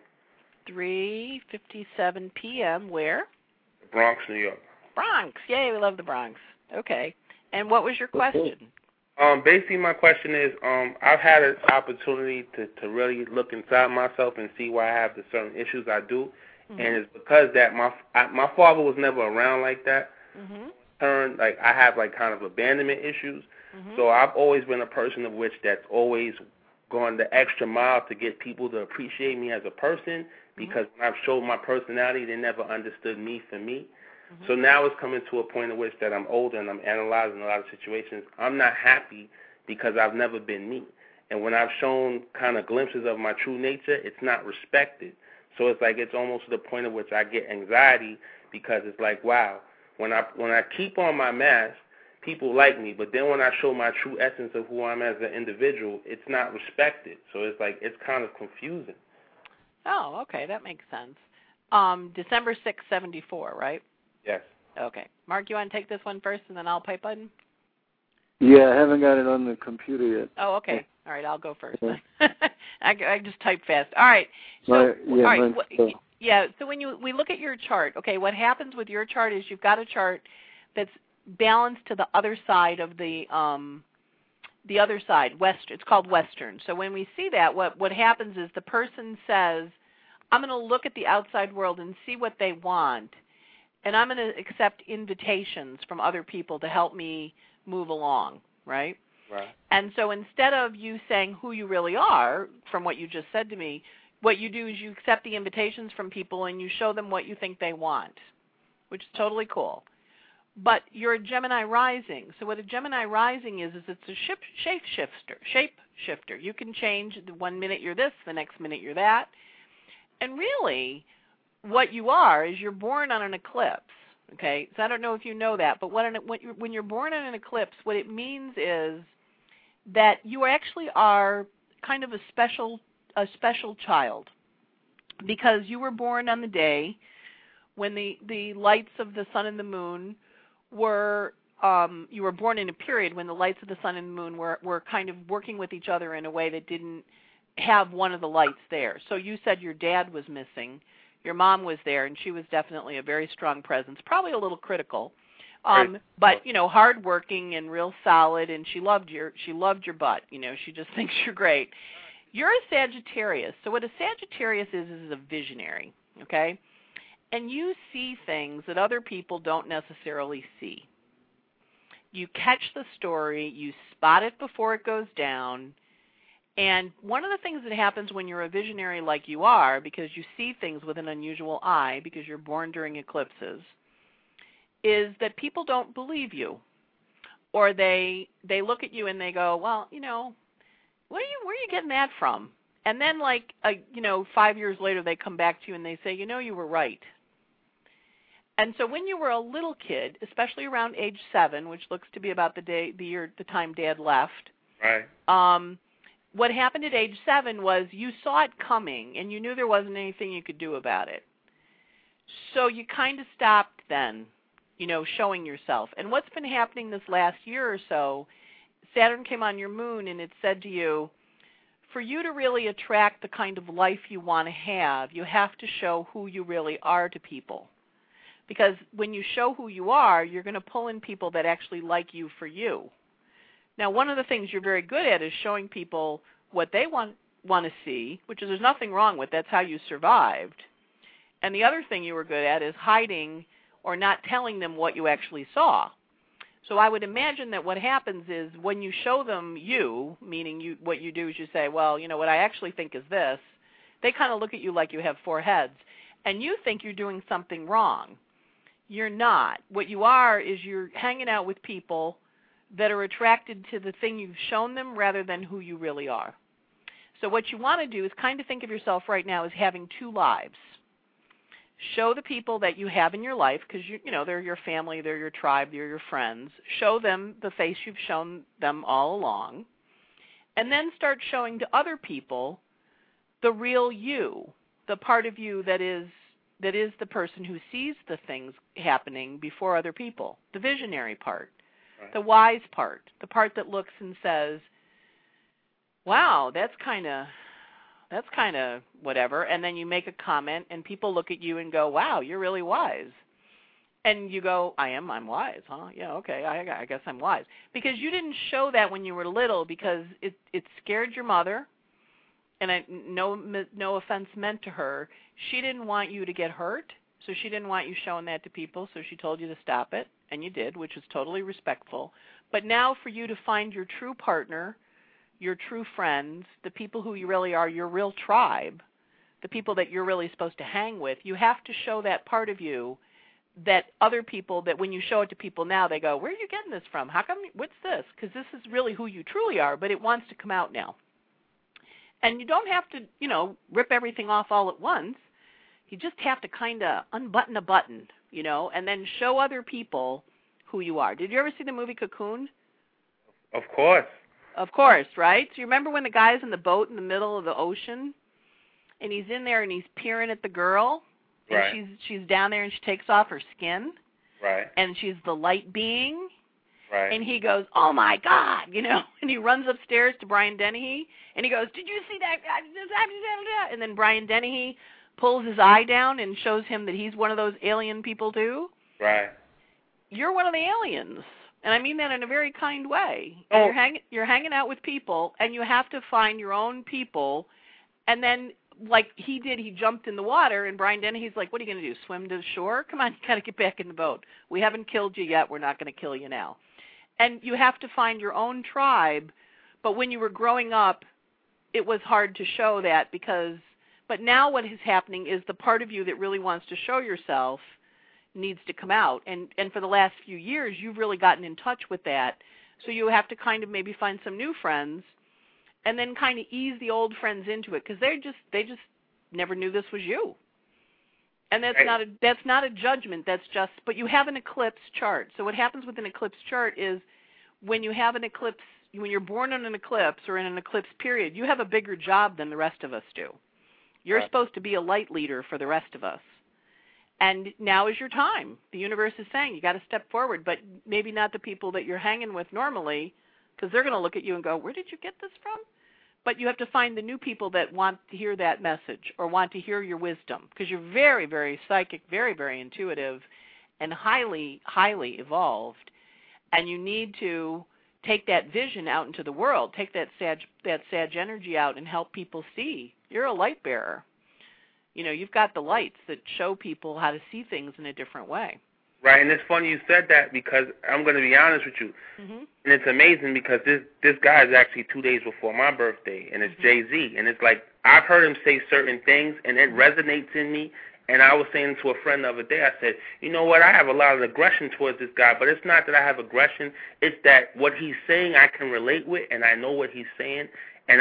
3:57 p.m. Where? Bronx, New York. Bronx. Yay, we love the Bronx. Okay. And what was your question? Basically, my question is, I've had an opportunity to really look inside myself and see why I have the certain issues I do, and it's because that my father was never around like that. I have like kind of abandonment issues, so I've always been a person of which that's always gone the extra mile to get people to appreciate me as a person, because when I've showed my personality, they never understood me for me. So now it's coming to a point in which that I'm older and I'm analyzing a lot of situations. I'm not happy because I've never been me. And when I've shown kind of glimpses of my true nature, it's not respected. So it's like it's almost to the point at which I get anxiety, because it's like, wow, when I keep on my mask, people like me, but then when I show my true essence of who I'm as an individual, it's not respected. So it's like it's kind of confusing. Oh, okay, that makes sense. December 6, 74, right? Yes. Okay. Mark, you want to take this one first, and then I'll pipe in? Yeah, I haven't got it on the computer yet. Oh, okay. All right, I'll go first then. I just type fast. All right. So, all right. Yeah. So when we look at your chart, okay, what happens with your chart is you've got a chart that's balanced to the other side of the other side, west. It's called Western. So when we see that, what happens is the person says, I'm going to look at the outside world and see what they want, and I'm going to accept invitations from other people to help me move along, right? Right. And so instead of you saying who you really are, from what you just said to me, what you do is you accept the invitations from people and you show them what you think they want, which is totally cool. But you're a Gemini rising. So what a Gemini rising is it's a shape shifter. You can change. The 1 minute you're this, the next minute you're that. And really, what you are is you're born on an eclipse. Okay, so I don't know if you know that, but when you're born on an eclipse, what it means is that you actually are kind of a special child, because you were born on the day when the lights of the sun and the moon were, you were born in a period when the lights of the sun and the moon were kind of working with each other in a way that didn't have one of the lights there. So you said your dad was missing. Your mom was there, and she was definitely a very strong presence, probably a little critical, but hardworking and real solid. And she loved your butt. She just thinks you're great. You're a Sagittarius. So what a Sagittarius is a visionary. Okay, and you see things that other people don't necessarily see. You catch the story. You spot it before it goes down. And one of the things that happens when you're a visionary like you are, because you see things with an unusual eye, because you're born during eclipses, is that people don't believe you. Or they look at you and they go, well, where are you getting that from? And then 5 years later they come back to you and they say, you were right. And so when you were a little kid, especially around age 7, which looks to be about the time Dad left, right. What happened at age 7 was you saw it coming, and you knew there wasn't anything you could do about it. So you kind of stopped then, showing yourself. And what's been happening this last year or so, Saturn came on your moon, and it said to you, for you to really attract the kind of life you want to have, you have to show who you really are to people. Because when you show who you are, you're going to pull in people that actually like you for you. Now, one of the things you're very good at is showing people what they want to see, which is there's nothing wrong with. That's how you survived. And the other thing you were good at is hiding or not telling them what you actually saw. So I would imagine that what happens is when you show them you, meaning what you do is you say, well, what I actually think is this, they kind of look at you like you have 4 heads, and you think you're doing something wrong. You're not. What you are is you're hanging out with people that are attracted to the thing you've shown them rather than who you really are. So what you want to do is kind of think of yourself right now as having 2 lives. Show the people that you have in your life, because they're your family, they're your tribe, they're your friends. Show them the face you've shown them all along. And then start showing to other people the real you, the part of you that is the person who sees the things happening before other people, the visionary part. The wise part, the part that looks and says, wow, that's kind of whatever. And then you make a comment and people look at you and go, wow, you're really wise. And you go, I'm wise, huh? Yeah, okay, I guess I'm wise. Because you didn't show that when you were little because it scared your mother. And no offense meant to her. She didn't want you to get hurt. So she didn't want you showing that to people, so she told you to stop it, and you did, which was totally respectful. But now for you to find your true partner, your true friends, the people who you really are, your real tribe, the people that you're really supposed to hang with, you have to show that part of you that other people, that when you show it to people now, they go, where are you getting this from? How come, what's this? Because this is really who you truly are, but it wants to come out now. And you don't have to, rip everything off all at once. You just have to kind of unbutton a button, and then show other people who you are. Did you ever see the movie Cocoon? Of course. Of course, right? So you remember when the guy's in the boat in the middle of the ocean, and he's in there and he's peering at the girl, and right. she's down there and she takes off her skin, right? And she's the light being, right? And he goes, oh my God, and he runs upstairs to Brian Dennehy, and he goes, did you see that? And then Brian Dennehy pulls his eye down and shows him that he's one of those alien people too. Right. You're one of the aliens, and I mean that in a very kind way. Oh. You're hanging out with people, and you have to find your own people, and then like he did, he jumped in the water, and Brian Dennehy's like, what are you going to do, swim to the shore? Come on, you got to get back in the boat. We haven't killed you yet. We're not going to kill you now. And you have to find your own tribe. But when you were growing up, it was hard to show that but now what is happening is the part of you that really wants to show yourself needs to come out. And for the last few years, you've really gotten in touch with that. So you have to kind of maybe find some new friends and then kind of ease the old friends into it, because they just never knew this was you. And that's not a judgment. That's just, but you have an eclipse chart. So what happens with an eclipse chart is when you have an eclipse, when you're born in an eclipse or in an eclipse period, you have a bigger job than the rest of us do. You're supposed to be a light leader for the rest of us. And now is your time. The universe is saying you got to step forward, but maybe not the people that you're hanging with normally, because they're going to look at you and go, where did you get this from? But you have to find the new people that want to hear that message or want to hear your wisdom, because you're very, very psychic, very, very intuitive, and highly, highly evolved. And you need to take that vision out into the world, take that Sag energy out and help people see. You're a light bearer. You know, you've got the lights that show people how to see things in a different way. Right, and it's funny you said that, because I'm going to be honest with you. And it's amazing because this guy is actually 2 days before my birthday, and it's Jay-Z. And it's like I've heard him say certain things, and it resonates in me. And I was saying to a friend the other day, I said, you know what, I have a lot of aggression towards this guy, but it's not that I have aggression. It's that what he's saying I can relate with, and I know what he's saying. And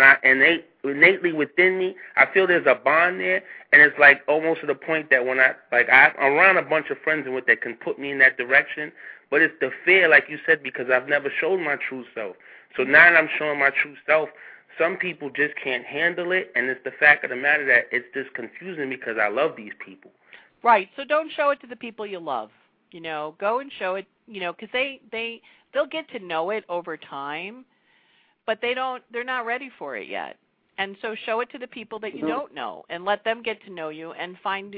innately within me, I feel there's a bond there, and it's like almost to the point that when I'm around a bunch of friends and what that can put me in that direction, but it's the fear, like you said, because I've never showed my true self. So now that I'm showing my true self, some people just can't handle it, and it's the fact of the matter that it's just confusing because I love these people. Right, so don't show it to the people you love. You know, go and show it, you know, because they'll get to know it over time, but they're not ready for it yet. And so show it to the people that you don't know, and let them get to know you, and find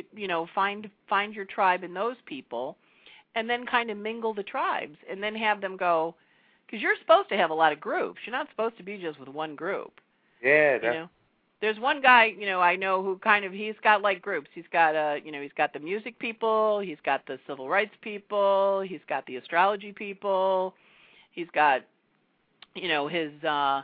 your tribe in those people, and then kind of mingle the tribes, and then have them go, because you're supposed to have a lot of groups. You're not supposed to be just with one group. Yeah, you know, there's one guy, you know, I know who he's got like groups. He's got he's got the music people, he's got the civil rights people, he's got the astrology people, he's got, you know, his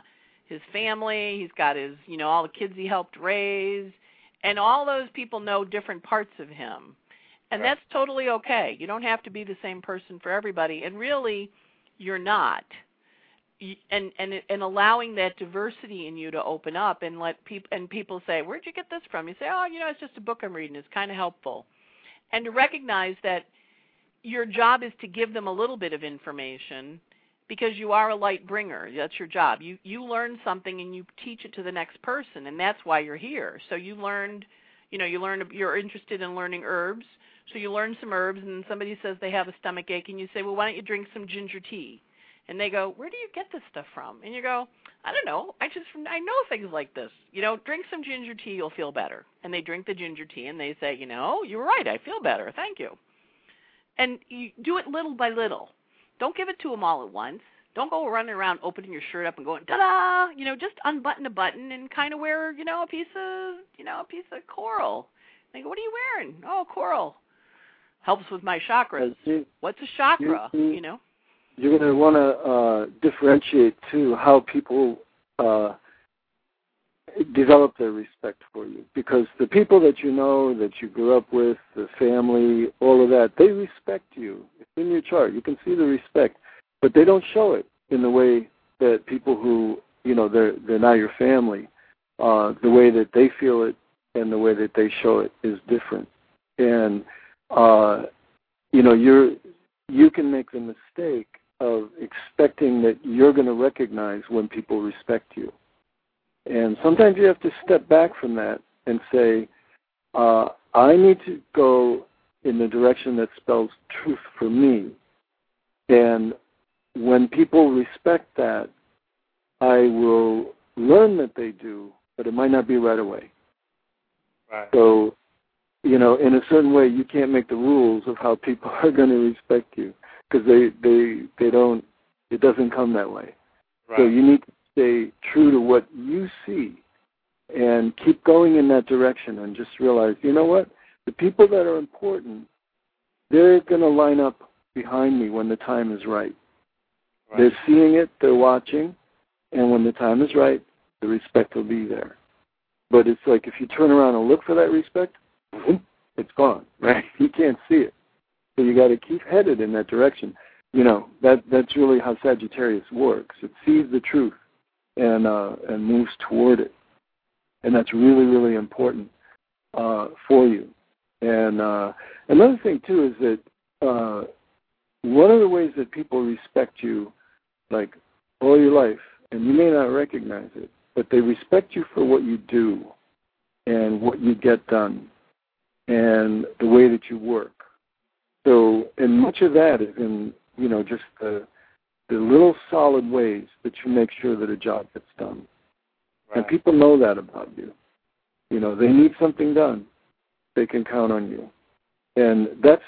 family, he's got his, you know, all the kids he helped raise, and all those people know different parts of him. And that's totally okay. You don't have to be the same person for everybody, and really you're not. And allowing that diversity in you to open up and let people say, where'd you get this from? You say, oh, you know, it's just a book I'm reading. It's kind of helpful. And to recognize that your job is to give them a little bit of information, because you are a light bringer. That's your job. You learn something and you teach it to the next person, and that's why you're here. So you're interested in learning herbs, so you learn some herbs, and somebody says they have a stomach ache, and you say, well, why don't you drink some ginger tea? And they go, where do you get this stuff from? And you go, I don't know. I know things like this. You know, drink some ginger tea, you'll feel better. And they drink the ginger tea, and they say, you know, you're right, I feel better. Thank you. And you do it little by little. Don't give it to them all at once. Don't go running around opening your shirt up and going, ta-da! You know, just unbutton a button and kind of wear, you know, a piece of coral. They go, what are you wearing? Oh, coral. Helps with my chakras. What's a chakra, you know? You're going to want to differentiate, too, how people develop their respect for you. Because the people that you know, that you grew up with, the family, all of that, they respect you. It's in your chart. You can see the respect. But they don't show it in the way that people who, you know, they're not your family, the way that they feel it and the way that they show it is different. And, you know, you can make the mistake of expecting that you're going to recognize when people respect you. And sometimes you have to step back from that and say, I need to go in the direction that spells truth for me. And when people respect that, I will learn that they do, but it might not be right away. Right. So, you know, in a certain way, you can't make the rules of how people are going to respect you, because they don't. It doesn't come that way. Right. So you need to stay true to what you see, and keep going in that direction and just realize, you know what? The people that are important, they're going to line up behind me when the time is right. They're seeing it, they're watching, and when the time is right, the respect will be there. But it's like if you turn around and look for that respect, it's gone, right? You can't see it. So you got to keep headed in that direction. You know, that's really how Sagittarius works. It sees the truth and moves toward it. And that's really, really important for you. And another thing, too, is that one of the ways that people respect you, like, all your life, and you may not recognize it, but they respect you for what you do and what you get done and the way that you work. So, and much of that is in, you know, just the little solid ways that you make sure that a job gets done. Right. And people know that about you. You know, they need something done, they can count on you. And that's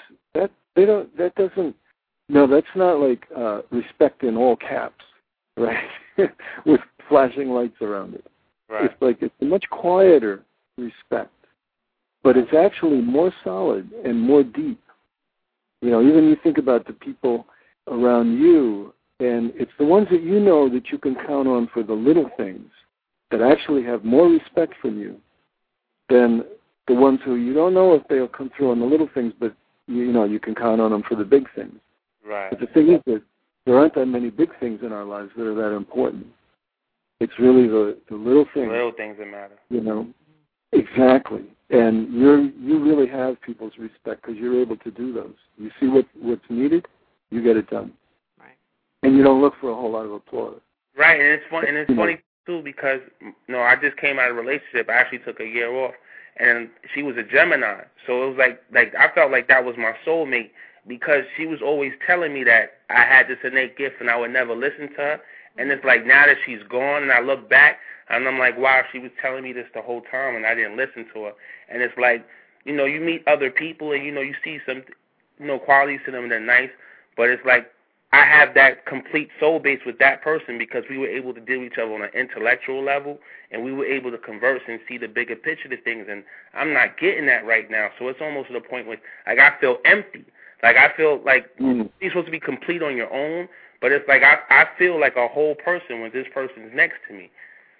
not like respect in all caps, right? With flashing lights around it. Right. It's like it's a much quieter respect, but it's actually more solid and more deep. You know, even you think about the people around you, and it's the ones that you know that you can count on for the little things that actually have more respect from you than the ones who you don't know if they'll come through on the little things, but you know you can count on them for the big things. Right. But the thing is that there aren't that many big things in our lives that are that important. It's really the little things. The little things that matter. You know, exactly. And you really have people's respect because you're able to do those. You see what's needed, you get it done. Right. And you don't look for a whole lot of applause. Right, and it's fun, and it's funny too because I just came out of a relationship. I actually took a year off, and she was a Gemini, so it was like I felt like that was my soulmate because she was always telling me that I had this innate gift and I would never listen to her. And it's like now that she's gone and I look back and I'm like, wow, she was telling me this the whole time and I didn't listen to her. And it's like, you meet other people and, you see some, qualities to them that are nice, but it's like I have that complete soul base with that person because we were able to deal with each other on an intellectual level and we were able to converse and see the bigger picture of things. And I'm not getting that right now. So it's almost to the point where, like, I feel empty. Like, I feel like you're supposed to be complete on your own, but it's like I feel like a whole person when this person's next to me.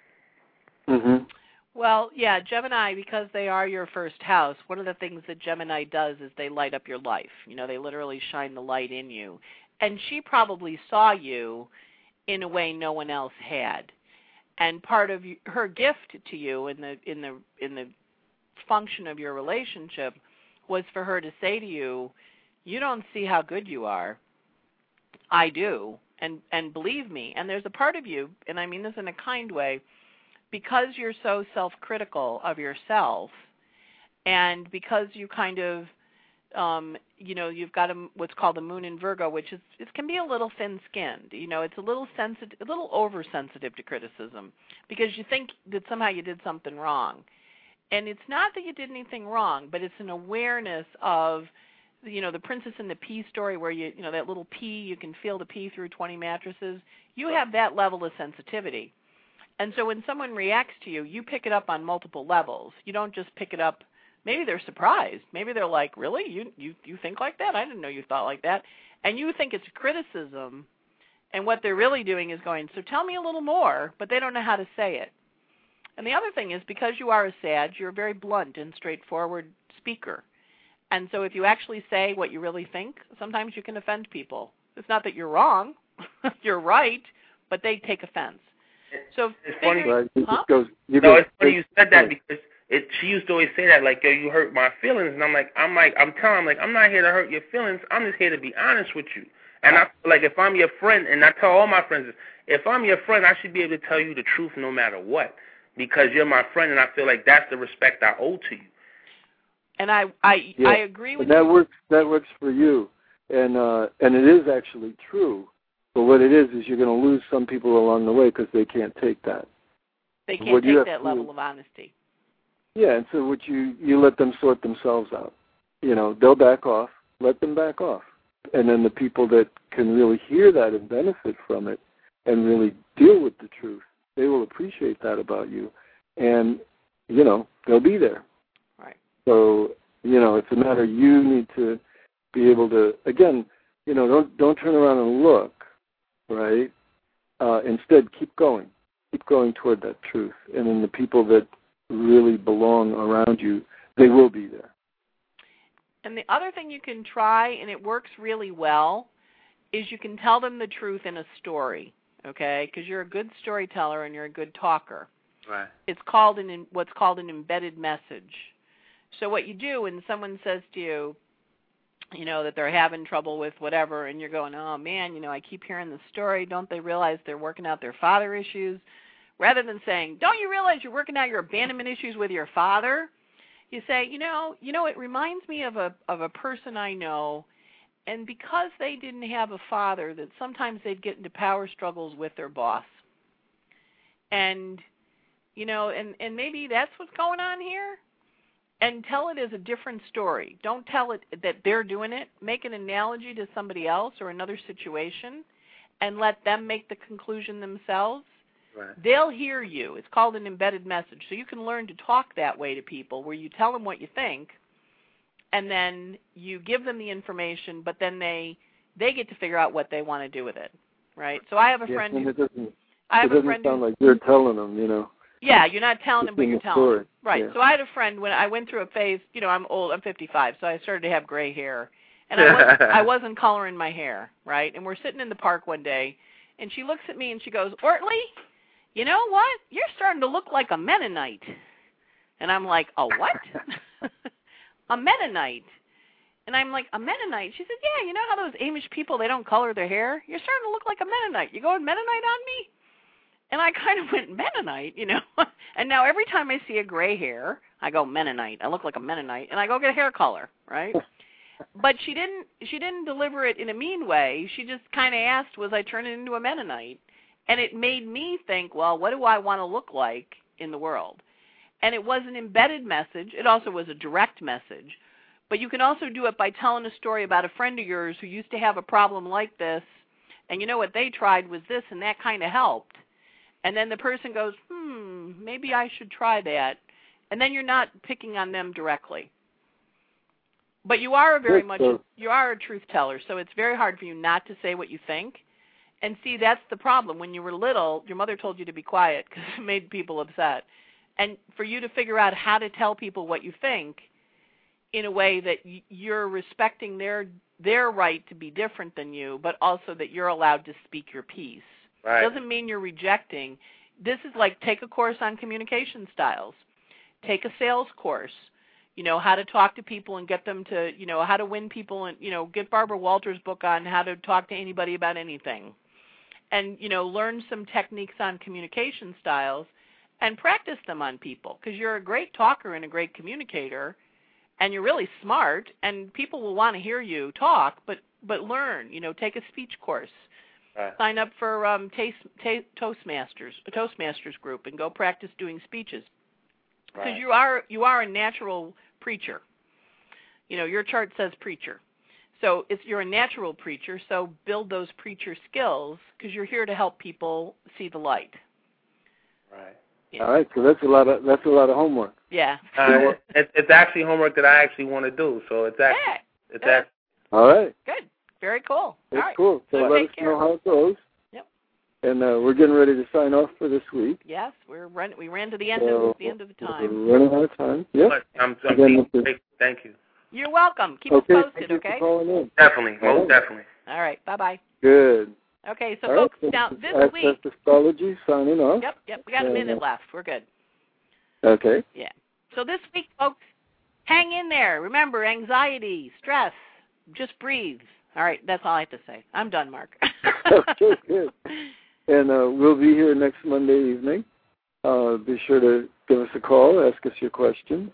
Mm-hmm. Well, yeah, Gemini, because they are your first house, one of the things that Gemini does is they light up your life. They literally shine the light in you. And she probably saw you in a way no one else had. And part of her gift to you in the function of your relationship was for her to say to you, you don't see how good you are. I do. And believe me. And there's a part of you, and I mean this in a kind way, because you're so self-critical of yourself and because you kind of, you've got what's called the moon in Virgo, which is it can be a little thin-skinned. It's a little sensitive, a little oversensitive to criticism because you think that somehow you did something wrong. And it's not that you did anything wrong, but it's an awareness of, the Princess and the Pea story where that little pea, you can feel the pea through 20 mattresses. You have that level of sensitivity. And so when someone reacts to you, you pick it up on multiple levels. You don't just pick it up. Maybe they're surprised. Maybe they're like, really? You think like that? I didn't know you thought like that. And you think it's criticism. And what they're really doing is going, so tell me a little more, but they don't know how to say it. And the other thing is because you are a Sag, you're a very blunt and straightforward speaker. And so if you actually say what you really think, sometimes you can offend people. It's not that you're wrong. You're right, but they take offense. So it's funny. Right. It's funny you said that because she used to always say that, like, yo, you hurt my feelings, and I'm telling her, I'm not here to hurt your feelings. I'm just here to be honest with you. And I feel like if I'm your friend, and I tell all my friends, if I'm your friend, I should be able to tell you the truth no matter what, because you're my friend, and I feel like that's the respect I owe to you. And I agree with you. That works for you, and it is actually true. But what it is you're going to lose some people along the way because they can't take that. They can't take that level of honesty. Yeah, and so what you let them sort themselves out. They'll back off. Let them back off. And then the people that can really hear that and benefit from it and really deal with the truth, they will appreciate that about you. And they'll be there. Right. So, it's a matter you need to be able to, again, don't turn around and look, right? Instead, keep going toward that truth. And then the people that really belong around you, they will be there. And the other thing you can try, and it works really well, is you can tell them the truth in a story, okay? Because you're a good storyteller and you're a good talker. Right. It's called what's called an embedded message. So what you do when someone says to you, that they're having trouble with whatever, and you're going, oh, man, I keep hearing the story. Don't they realize they're working out their father issues? Rather than saying, don't you realize you're working out your abandonment issues with your father? You say, it reminds me of a person I know, and because they didn't have a father, that sometimes they'd get into power struggles with their boss. And, and maybe that's what's going on here. And tell it as a different story. Don't tell it that they're doing it. Make an analogy to somebody else or another situation and let them make the conclusion themselves. Right. They'll hear you. It's called an embedded message. So you can learn to talk that way to people where you tell them what you think and then you give them the information, but then they get to figure out what they want to do with it. Right? So I have a friend who... It doesn't sound like you're telling them, Yeah, you're not telling them, but you're telling them. Right. Yeah. So I had a friend when I went through a phase, I'm old, I'm 55, so I started to have gray hair. And I wasn't coloring my hair, right? And we're sitting in the park one day, and she looks at me and she goes, Ortley, you know what? You're starting to look like a Mennonite. And I'm like, a what? A Mennonite. And I'm like, a Mennonite? She said, yeah, you know how those Amish people, they don't color their hair? You're starting to look like a Mennonite. You going Mennonite on me? And I kind of went Mennonite, And now every time I see a gray hair, I go Mennonite. I look like a Mennonite, and I go get a hair color, right? But she didn't deliver it in a mean way. She just kind of asked, was I turning into a Mennonite? And it made me think, well, what do I want to look like in the world? And it was an embedded message. It also was a direct message. But you can also do it by telling a story about a friend of yours who used to have a problem like this, and what they tried was this, and that kind of helped. And then the person goes, maybe I should try that. And then you're not picking on them directly. But you are you are a truth teller, so it's very hard for you not to say what you think. And see, that's the problem. When you were little, your mother told you to be quiet because it made people upset. And for you to figure out how to tell people what you think in a way that you're respecting their right to be different than you, but also that you're allowed to speak your piece. Right. Doesn't mean you're rejecting. This is like take a course on communication styles. Take a sales course. How to talk to people and get them to, how to win people and, get Barbara Walters' book on how to talk to anybody about anything. And, learn some techniques on communication styles and practice them on people because you're a great talker and a great communicator and you're really smart and people will want to hear you talk, but learn, take a speech course. Right. Sign up for Toastmasters, a Toastmasters group, and go practice doing speeches. Because you are a natural preacher. Your chart says preacher. So you're a natural preacher, so build those preacher skills because you're here to help people see the light. Right. Yeah. All right, so that's a lot of homework. Yeah. It's actually homework that I actually want to do, so it's actually All right. Good. Very cool. That's all right. cool. So let us know how it goes. Yep. And we're getting ready to sign off for this week. Yes, we ran to the end of the time. We're running out of time. Yep. Thank you. You're welcome. Keep us posted, okay? Thank you for calling in. Definitely, most definitely. All right. Bye-bye. Good. Okay, so all folks, right, now this week. Access Astrology signing off. Yep. We got a minute left. We're good. Okay. Yeah. So this week, folks, hang in there. Remember, anxiety, stress, just breathe. All right, that's all I have to say. I'm done, Mark. Okay, good. And we'll be here next Monday evening. Be sure to give us a call, ask us your questions,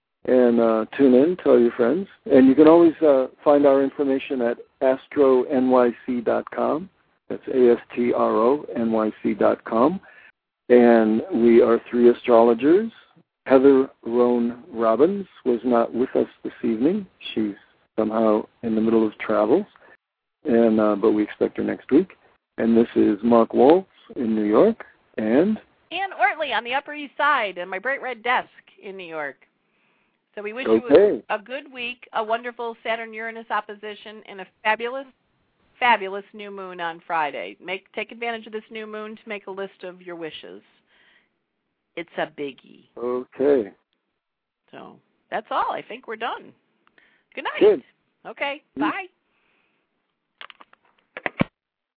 and tune in, tell your friends. And you can always find our information at astronyc.com. That's ASTRONYC.com. And we are 3 astrologers. Heather Roan Robbins was not with us this evening. She's somehow in the middle of travels, but we expect her next week. And this is Mark Waltz in New York, and Ann Ortley on the Upper East Side and my bright red desk in New York. So we wish you a good week, a wonderful Saturn-Uranus opposition, and a fabulous, fabulous new moon on Friday. Take advantage of this new moon to make a list of your wishes. It's a biggie. Okay. So that's all. I think we're done. Good night. Good. Okay. Bye.